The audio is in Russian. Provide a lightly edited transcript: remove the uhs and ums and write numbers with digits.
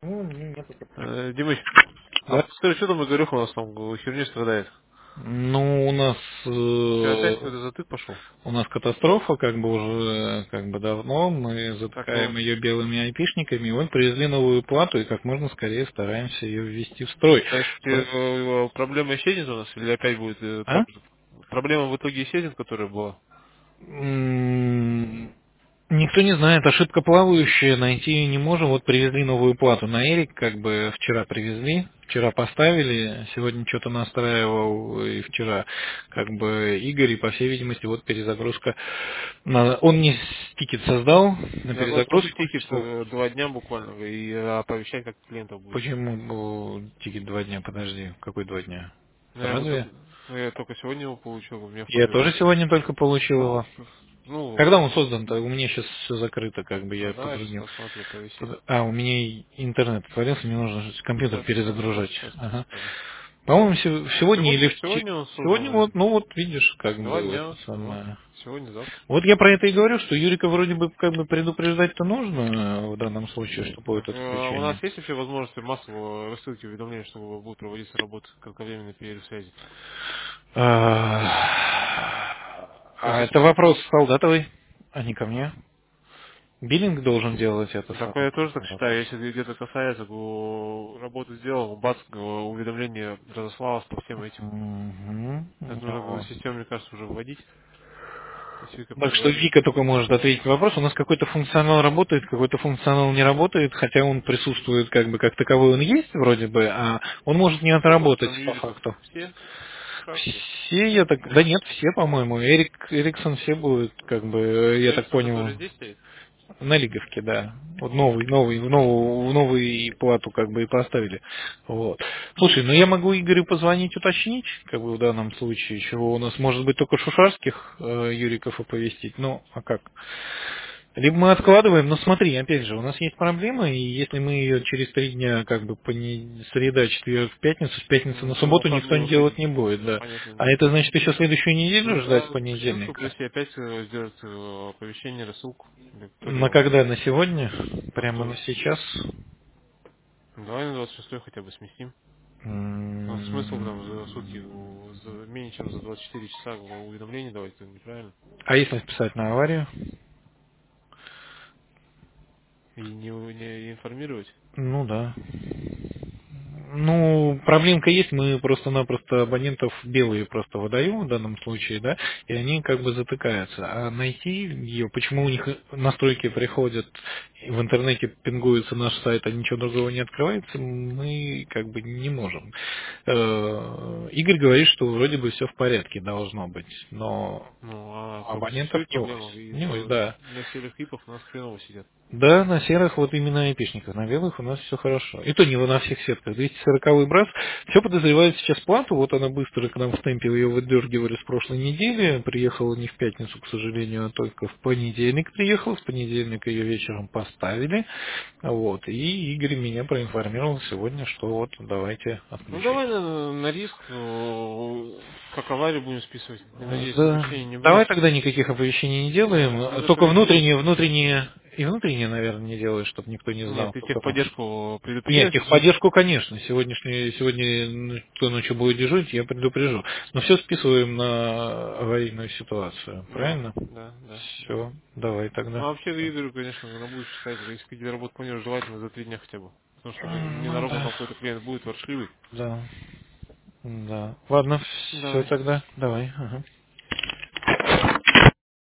Ну, нет, Димыч, а да. скажи, что там Игорюха у нас там херню страдает? Ну, Что, опять какой-то затык пошел? у нас катастрофа, как бы уже как бы давно, мы Так, затыкаем ее белыми айпишниками, и вот привезли новую плату, и как можно скорее стараемся ее ввести в строй. то есть проблема исчезнет у нас или опять будет А? так же? Проблема в итоге исчезнет, которая была? Никто не знает, ошибка плавающая, найти ее не можем. Вот привезли новую плату на Эрик, как бы вчера привезли, вчера поставили, сегодня что-то настраивал, и вчера как бы Игорь, и по всей видимости вот перезагрузка. Он не тикет создал на Я говорю, пиши перезагрузку. тикет 2 дня буквально и оповещать, как клиентов будет. Почему тикет 2 дня? Подожди, какой 2 дня? Ну, я, вот, Разве? ну, я только сегодня его получил, у меня в Я папе. тоже сегодня только получил Ну, его. Когда он ну, создан-то? У меня сейчас все закрыто, как бы я давай сейчас позвонил. посмотрю, повисит. У меня и интернет отвалился, мне нужно компьютер перезагружать. Сейчас Ага. посмотрю. По-моему, сегодня или Сегодня, сегодня он сегодня создан. вот, ну вот видишь, как бы Два это дня, вот. самое. Сегодня, завтра. Вот я про это и говорю, что Юрика вроде бы как бы предупреждать-то нужно в данном случае, что будет У нас отключение. есть вообще возможность массового рассылки уведомлений, что будет проводиться работа кратковременной перерыв связи? То есть, А это вопрос солдатовый, а не ко мне. Биллинг должен делать это такое самое я тоже так вопрос. считаю, если где-то касается, работу сделал, бац, уведомление разослалось по всем этим. Мгм. Это нужно Ну, систему, мне кажется, уже вводить. То есть Вика так что проговорит. Вика только может ответить на вопрос. У нас какой-то функционал работает, какой-то функционал не работает, хотя он присутствует как бы как таковой, он есть вроде бы, а он может не Сколько у вас отработать там по юриков? факту. Все? Как все? Все, я так, да нет, все, по-моему. Эриксон все будут, как бы, я так Эриксон, понял, который здесь стоит? на лиговке, да. Вот в новую плату как бы и поставили. Вот. Слушай, ну я могу Игорю позвонить, уточнить, как бы в данном случае, чего у нас может быть только шушарских Юриков оповестить. Ну, а как? Либо мы откладываем, но смотри, опять же, у нас есть проблема, и если мы ее через 3 дня, как бы среда, четверг, пятницу, с пятницы на Мы в субботу никто выходные не уходим. делать не будет, да. Понятное А дело. это значит еще следующую неделю ждать Тогда начнем, чтобы понедельника. если опять сделать оповещение, рассылку. Или кто На делал? когда? На сегодня? А Прямо кто? на сейчас? Давай на 26 хотя бы сместим. Ну, смысл там за сутки, менее чем за 24 часа уведомления давать, это неправильно. А если написать на аварию? И не информировать. Ну да. Ну, проблемка есть, мы просто-напросто абонентов белые просто выдаем в данном случае, да, и они как бы затыкаются. А найти ее, почему у них настройки приходят, в интернете пингуется наш сайт, а ничего другого не открывается, мы как бы не можем. Игорь говорит, что вроде бы все в порядке должно быть, но Ну, а только абонентов существует не ось. проблема. И Не ось, да. на серых ипах у нас хреново сидят. Да, на серых вот именно айпишниках, на белых у нас все хорошо. И то не на всех сетках. 240-й брас, все подозревает сейчас плату, вот она быстро к нам в темпе ее выдергивали с прошлой недели, приехала не в пятницу, к сожалению, а только в понедельник приехала, с понедельника ее вечером поставили, вот, и Игорь меня проинформировал сегодня, что вот давайте Ну, отключать. давай на риск, как аварию будем списывать. Я надеюсь, Да. оповещений не Давай будет. тогда никаких оповещений не делаем, Без только оповещений. внутренние, наверное, не делаешь, чтобы никто не Нет, знал, ты только мы. техподдержку Нет, предупреждаешь? техподдержку, конечно. Сегодня кто ночью будет дежурить, я предупрежу. Но все списываем на аварийную ситуацию. Да, Правильно? да, да, да. Все, давай Ну, тогда. а вообще, Игорю, конечно, на будущее сказать, если какие-то работы планируешь, желательно за 3 дня хотя бы. Потому что Ну ненароком да. там какой-то клиент будет воршливый. Да. Да. Ладно, все Давай. тогда. Давай. Ага.